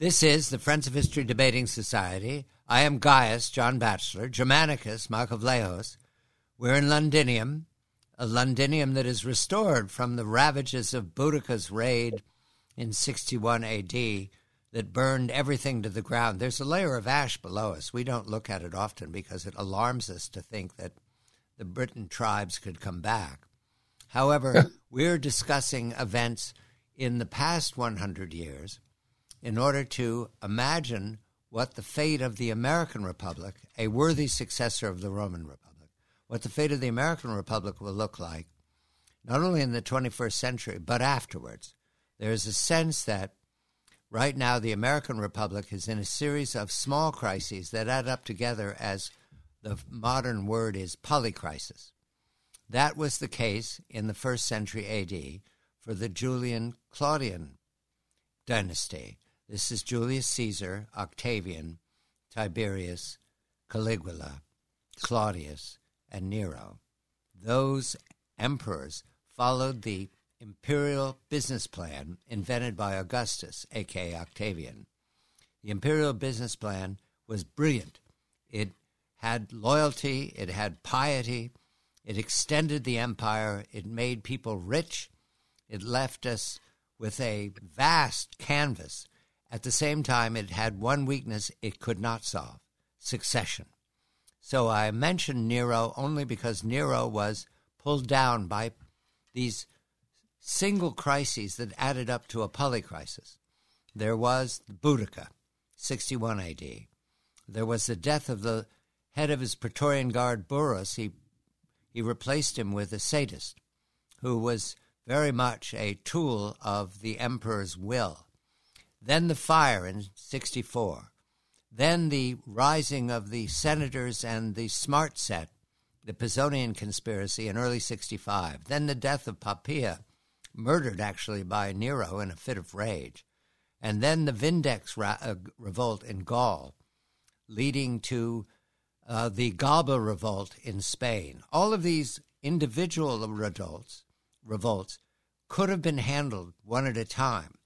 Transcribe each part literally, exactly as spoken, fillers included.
This is the Friends of History Debating Society. I am Gaius, John Batchelor, Germanicus, Mark of Lehos. We're in Londinium, a Londinium that is restored from the ravages of Boudicca's raid in sixty-one A D that burned everything to the ground. There's a layer of ash below us. We don't look at it often because it alarms us to think that the Briton tribes could come back. However, we're discussing events in the past one hundred years in order to imagine what the fate of the American Republic, a worthy successor of the Roman Republic, what the fate of the American Republic will look like, not only in the twenty-first century, but afterwards. There's a sense that right now the American Republic is in a series of small crises that add up together as the modern word is polycrisis. That was the case in the first century A D for the Julian-Claudian dynasty. This is Julius Caesar, Octavian, Tiberius, Caligula, Claudius, and Nero. Those emperors followed the imperial business plan invented by Augustus, a k a. Octavian. The imperial business plan was brilliant. It had loyalty, it had piety, it extended the empire, it made people rich, it left us with a vast canvas. At the same time, it had one weakness it could not solve: succession. So I mentioned Nero only because Nero was pulled down by these single crises that added up to a polycrisis. There was Boudica, sixty-one A D. There was the death of the head of his Praetorian Guard, Burrus. He, he replaced him with a sadist who was very much a tool of the emperor's will. Then the fire in sixty-four. Then the rising of the senators and the smart set, the Pisonian conspiracy in early sixty-five. Then the death of Poppaea, murdered actually by Nero in a fit of rage. And then the Vindex ra- uh, revolt in Gaul, leading to uh, the Galba revolt in Spain. All of these individual revolts, revolts could have been handled one at a time.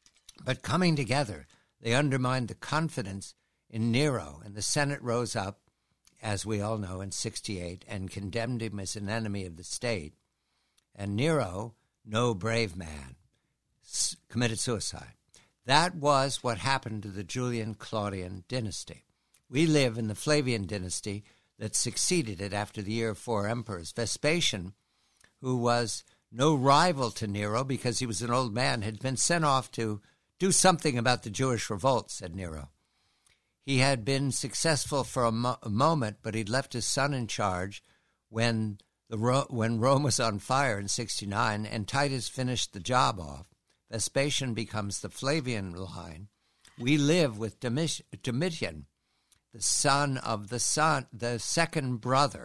But coming together, they undermined the confidence in Nero, and the Senate rose up, as we all know, in sixty-eight, and condemned him as an enemy of the state. And Nero, no brave man, s- committed suicide. That was what happened to the Julian-Claudian dynasty. We live in the Flavian dynasty that succeeded it after the year of four emperors. Vespasian, who was no rival to Nero because he was an old man, had been sent off to do something about the Jewish revolt, said Nero. He had been successful for a, mo- a moment, but he'd left his son in charge when the Ro- when Rome was on fire in sixty-nine, and Titus finished the job off. Vespasian becomes the Flavian line. We live with Domic- Domitian, the son of the son, the second brother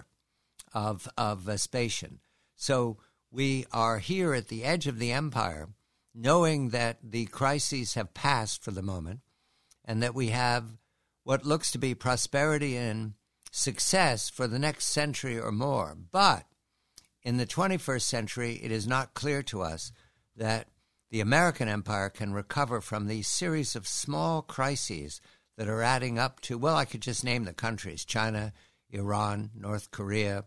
of, of Vespasian. So we are here at the edge of the empire, knowing that the crises have passed for the moment, and that we have what looks to be prosperity and success for the next century or more. But in the twenty-first century, it is not clear to us that the American empire can recover from these series of small crises that are adding up to, well, I could just name the countries: China, Iran, North Korea,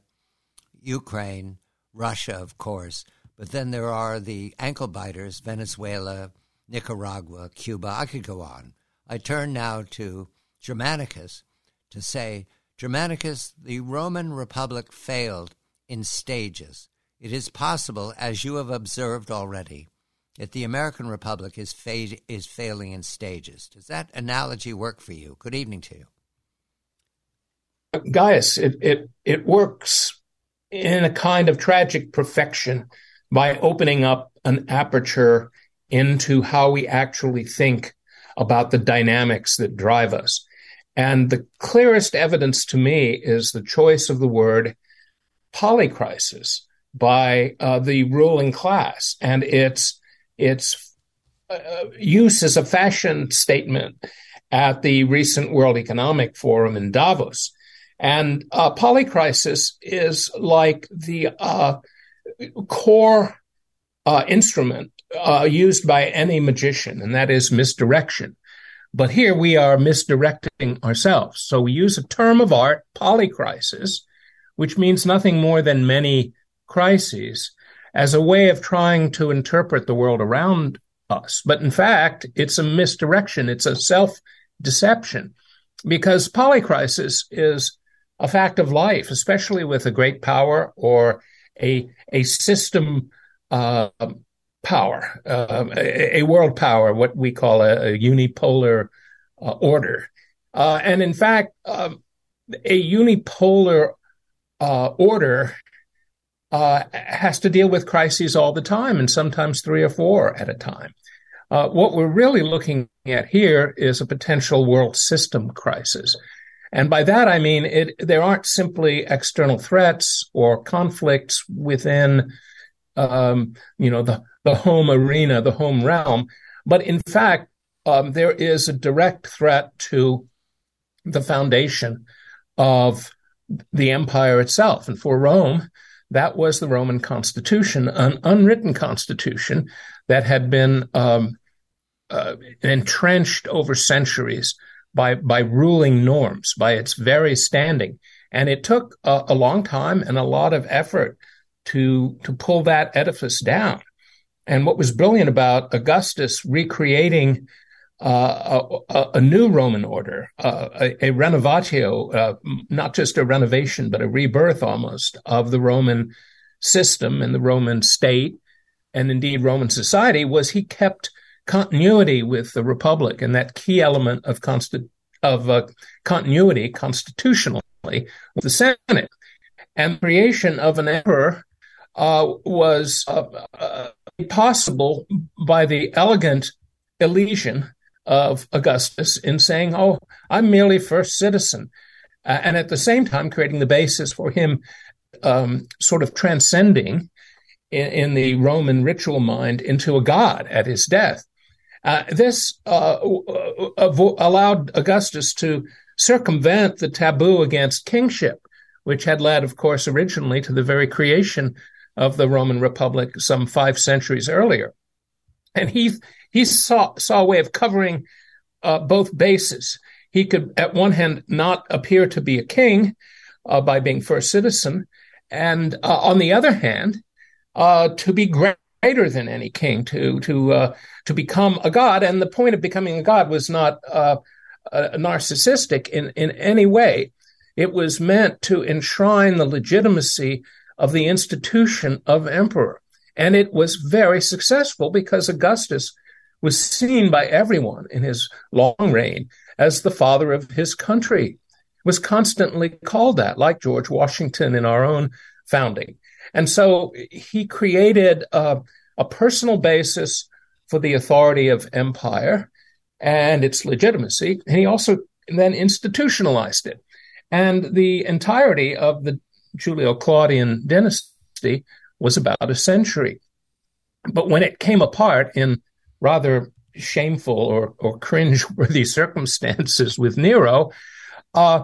Ukraine, Russia, of course. But then there are the ankle biters: Venezuela, Nicaragua, Cuba. I could go on. I turn now to Germanicus to say, Germanicus, the Roman Republic failed in stages. It is possible, as you have observed already, that the American Republic is fade, is failing in stages. Does that analogy work for you? Good evening to you. Gaius, it, it, it works in a kind of tragic perfection by opening up an aperture into how we actually think about the dynamics that drive us. And the clearest evidence to me is the choice of the word polycrisis by uh, the ruling class, and its its uh, use as a fashion statement at the recent World Economic Forum in Davos. And uh, polycrisis is like the uh, core uh, instrument uh, used by any magician, and that is misdirection. But here we are misdirecting ourselves. So we use a term of art, polycrisis, which means nothing more than many crises, as a way of trying to interpret the world around us. But in fact, it's a misdirection. It's a self-deception, because polycrisis is a fact of life, especially with a great power or a, a system uh, power, uh, a, a world power, what we call a, a unipolar uh, order. Uh, and in fact, um, a unipolar uh, order uh, has to deal with crises all the time, and sometimes three or four at a time. Uh, what we're really looking at here is a potential world system crisis. And by that, I mean, it, there aren't simply external threats or conflicts within, um, you know, the, the home arena, the home realm. But in fact, um, there is a direct threat to the foundation of the empire itself. And for Rome, that was the Roman constitution, an unwritten constitution that had been um, uh, entrenched over centuries by by ruling norms, by its very standing. And it took a, a long time and a lot of effort to to pull that edifice down. And what was brilliant about Augustus recreating uh, a, a new Roman order, uh, a, a renovatio, uh, not just a renovation, but a rebirth almost of the Roman system and the Roman state, and indeed Roman society, was he kept continuity with the Republic, and that key element of consti- of uh, continuity constitutionally with the Senate. And the creation of an emperor uh, was uh, uh, possible by the elegant elision of Augustus in saying, oh, I'm merely first citizen, uh, and at the same time creating the basis for him um, sort of transcending in, in the Roman ritual mind into a god at his death. Uh, this uh, uh, allowed Augustus to circumvent the taboo against kingship, which had led, of course, originally to the very creation of the Roman Republic some five centuries earlier. And he he saw, saw a way of covering uh, both bases. He could, at one hand, not appear to be a king uh, by being first citizen, and uh, on the other hand, uh, to be great. greater than any king, to to uh, to become a god. And the point of becoming a god was not uh, uh, narcissistic in, in any way. It was meant to enshrine the legitimacy of the institution of emperor. And it was very successful because Augustus was seen by everyone in his long reign as the father of his country, was constantly called that, like George Washington in our own founding. And so he created uh, a personal basis for the authority of empire and its legitimacy, and he also then institutionalized it. And the entirety of the Julio-Claudian dynasty was about a century. But when it came apart in rather shameful or, or cringe-worthy circumstances with Nero, uh,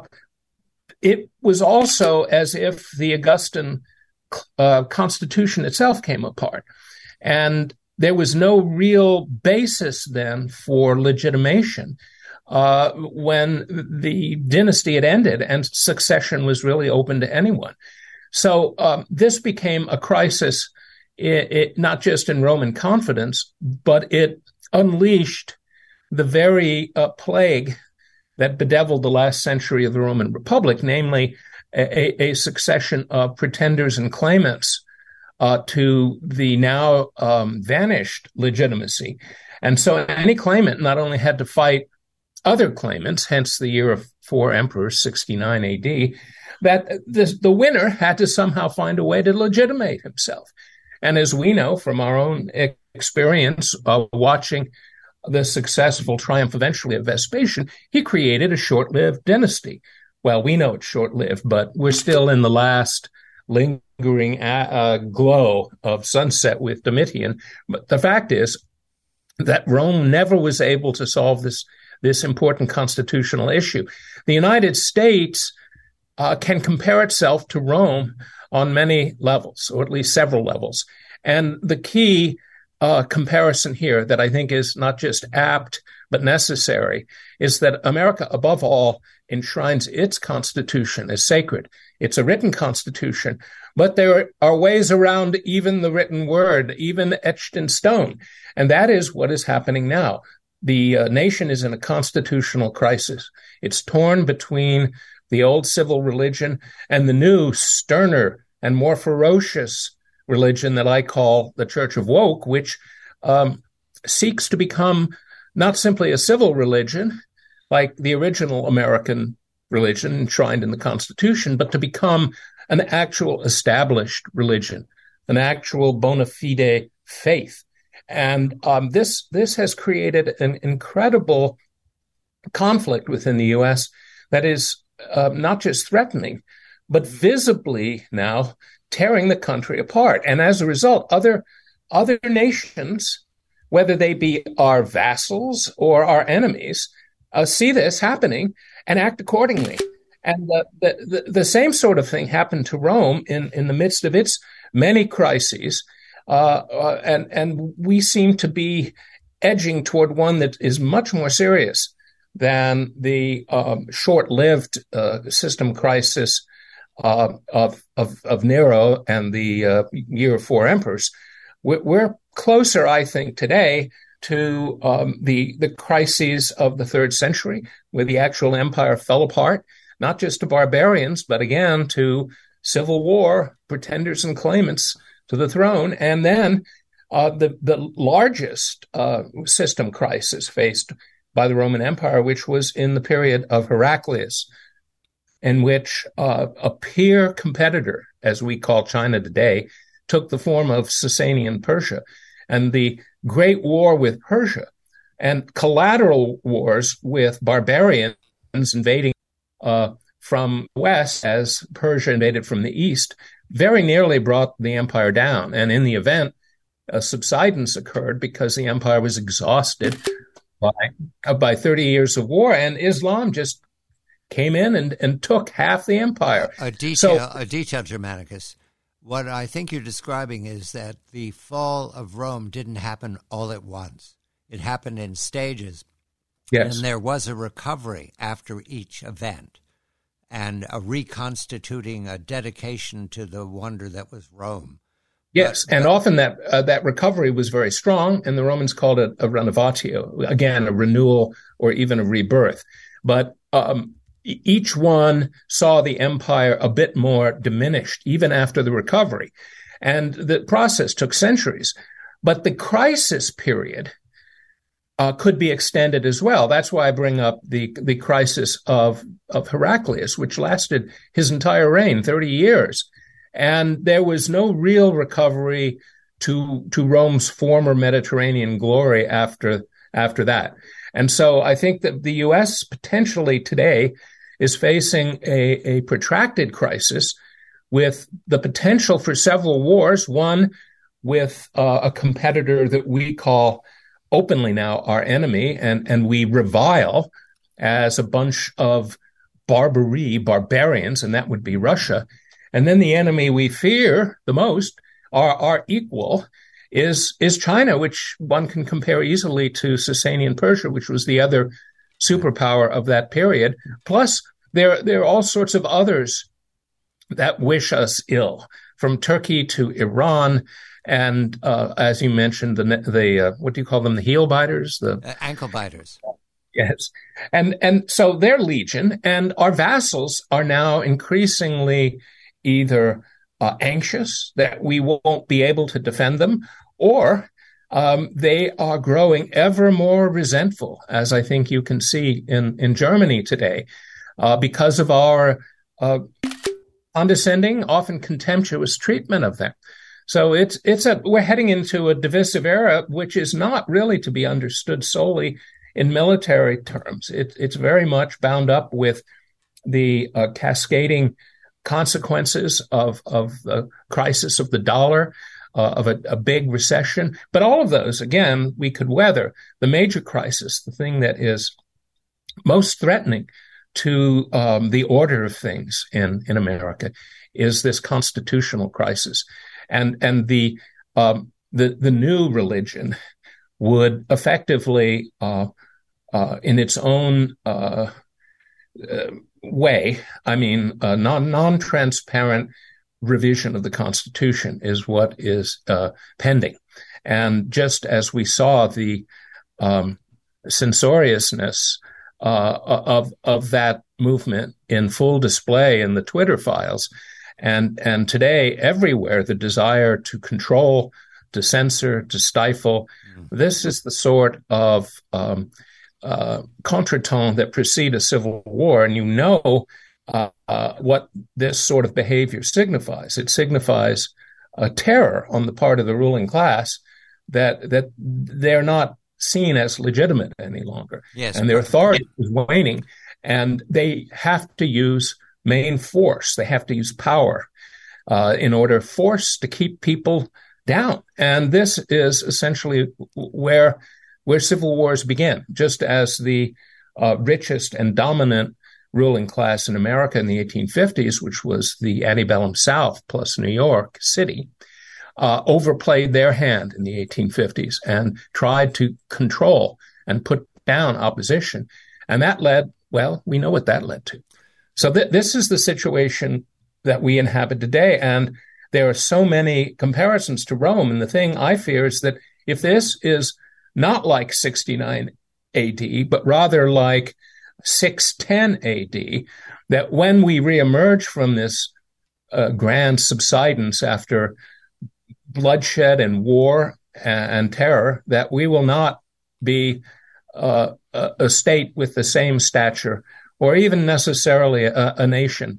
it was also as if the Augustan Uh, constitution itself came apart. And there was no real basis then for legitimation uh, when the dynasty had ended and succession was really open to anyone. So um, this became a crisis, it, it, not just in Roman confidence, but it unleashed the very uh, plague that bedeviled the last century of the Roman Republic, namely A, a succession of pretenders and claimants uh, to the now um, vanished legitimacy. And so any claimant not only had to fight other claimants, hence the year of four emperors, sixty-nine A D, that this, the winner had to somehow find a way to legitimate himself. And as we know from our own experience of watching the successful triumph eventually of Vespasian, he created a short-lived dynasty. Well, we know it's short-lived, but we're still in the last lingering uh, glow of sunset with Domitian. But the fact is that Rome never was able to solve this, this important constitutional issue. The United States uh, can compare itself to Rome on many levels, or at least several levels. And the key uh, comparison here that I think is not just apt, but necessary, is that America, above all, enshrines its Constitution as sacred. It's a written Constitution, but there are ways around even the written word, even etched in stone. And that is what is happening now. The uh, nation is in a constitutional crisis. It's torn between the old civil religion and the new, sterner and more ferocious religion that I call the Church of Woke, which um, seeks to become not simply a civil religion, like the original American religion enshrined in the Constitution, but to become an actual established religion, an actual bona fide faith. And um, this this has created an incredible conflict within the U S that is uh, not just threatening, but visibly now tearing the country apart. And as a result, other other nations, whether they be our vassals or our enemies, uh, see this happening and act accordingly. And the, the, the same sort of thing happened to Rome in, in the midst of its many crises. Uh, uh, and, and we seem to be edging toward one that is much more serious than the um, short-lived uh, system crisis uh, of, of, of Nero and the uh, Year of Four Emperors. We're, we're closer, I think, today to um, the, the crises of the third century, where the actual empire fell apart, not just to barbarians, but again to civil war, pretenders and claimants to the throne, and then uh, the the largest uh, system crisis faced by the Roman Empire, which was in the period of Heraclius, in which uh, a peer competitor, as we call China today, took the form of Sasanian Persia, and the Great War with Persia and collateral wars with barbarians invading uh, from the west as Persia invaded from the east very nearly brought the empire down. And in the event, a subsidence occurred because the empire was exhausted by, uh, by thirty years of war, and Islam just came in and, and took half the empire. A detail, so, a detail, Germanicus. What I think you're describing is that the fall of Rome didn't happen all at once. It happened in stages. Yes. And there was a recovery after each event, and a reconstituting, a dedication to the wonder that was Rome. Yes, but, and but, often that uh, that recovery was very strong, and the Romans called it a renovatio, again, a renewal or even a rebirth. But um, each one saw the empire a bit more diminished, even after the recovery. And the process took centuries. But the crisis period Uh, could be extended as well. That's why I bring up the the crisis of of Heraclius, which lasted his entire reign, thirty years, and there was no real recovery to to Rome's former Mediterranean glory after after that. And so I think that the U S potentially today is facing a, a protracted crisis with the potential for several wars. One with uh, a competitor that we call openly now our enemy, and, and we revile as a bunch of barbary, barbarians, and that would be Russia. And then the enemy we fear the most, our, our equal, is, is China, which one can compare easily to Sasanian Persia, which was the other superpower of that period. Plus, there, there are all sorts of others that wish us ill, from Turkey to Iran. And uh, as you mentioned, the the uh, what do you call them? The heel biters, the uh, ankle biters. Yes, and and so they're legion, and our vassals are now increasingly either uh, anxious that we won't be able to defend them, or um, they are growing ever more resentful, as I think you can see in in Germany today, uh, because of our uh, condescending, often contemptuous treatment of them. So it's it's a we're heading into a divisive era, which is not really to be understood solely in military terms. It, it's very much bound up with the uh, cascading consequences of of the crisis of the dollar, uh, of a, a big recession. But all of those, again, we could weather. The major crisis, the thing that is most threatening to um, the order of things in in America, is this constitutional crisis. And and the um, the the new religion would effectively uh, uh, in its own uh, uh, way. I mean, a non non-transparent revision of the Constitution is what is uh, pending. And just as we saw the um, censoriousness uh, of of that movement in full display in the Twitter files, and and today everywhere the desire to control, to censor, to stifle. Mm-hmm. This is the sort of um, uh, contretemps that precede a civil war, and you know uh, uh, what this sort of behavior signifies. It signifies a terror on the part of the ruling class that that they're not seen as legitimate any longer. Yes, and their authority is waning, and they have to use main force. They have to use power uh, in order force to keep people down. And this is essentially where where civil wars begin, just as the uh, richest and dominant ruling class in America in the eighteen fifties, which was the antebellum South plus New York City, Uh, overplayed their hand in the eighteen fifties and tried to control and put down opposition. And that led, well, we know what that led to. So th- this is the situation that we inhabit today. And there are so many comparisons to Rome. And the thing I fear is that if this is not like sixty-nine A D, but rather like six ten A D, that when we reemerge from this uh, grand subsidence after bloodshed and war and, and terror, that we will not be uh, a, a state with the same stature or even necessarily a, a nation.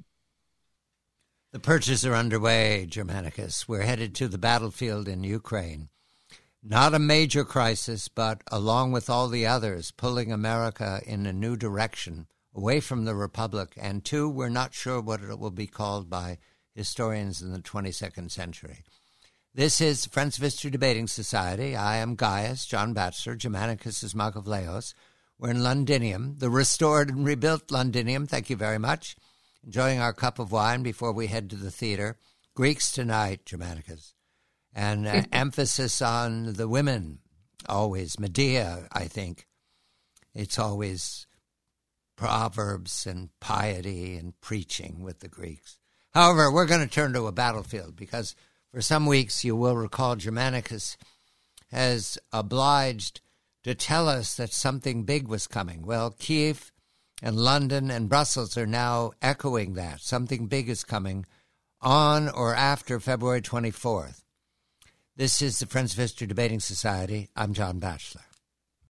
The purges are underway, Germanicus. We're headed to the battlefield in Ukraine. Not a major crisis, but along with all the others, pulling America in a new direction, away from the Republic. And two, we're not sure what it will be called by historians in the twenty-second century. This is the Friends of History Debating Society. I am Gaius, John Batchelor. Germanicus is Makavleos. We're in Londinium, the restored and rebuilt Londinium. Thank you very much. Enjoying our cup of wine before we head to the theater. Greeks tonight, Germanicus. And uh, emphasis on the women, always. Medea, I think. It's always proverbs and piety and preaching with the Greeks. However, we're going to turn to a battlefield because for some weeks, you will recall, Germanicus has obliged to tell us that something big was coming. Well, Kiev and London and Brussels are now echoing that. Something big is coming on or after February twenty-fourth. This is the Friends of History Debating Society. I'm John Batchelor.